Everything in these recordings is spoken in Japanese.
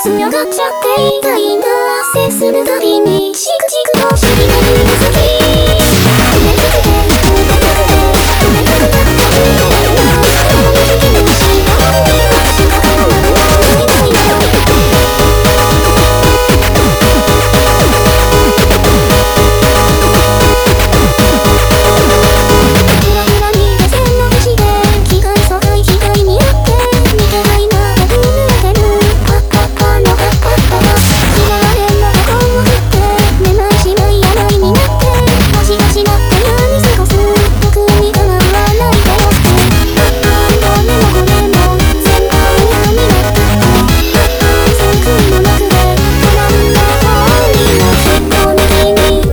強がっちゃって痛いな。接するたびにしくしくとしびれる指先。止めてくれ止めてくれ止めたくなってくれるな。もう引きのしなんで足が変わるのいないの。ひらひらに目線の節で機械疎開機械にあって見てないなって震えてる。パッパッパのパッパッパが嫌われんのでこう振ってめまいしない病になって足がしまってやり過ごす。僕に構わないでよって何度目もこれも全部嫌になってって全空の中でご覧の通りの引っこ抜きに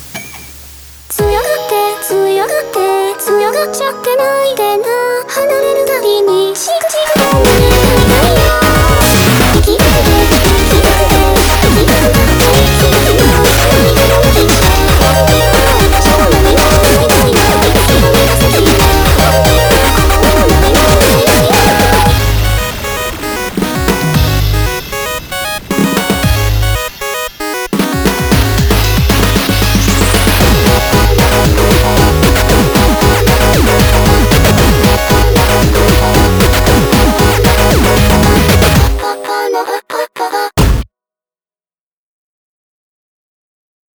強がっちゃってないでな。離れ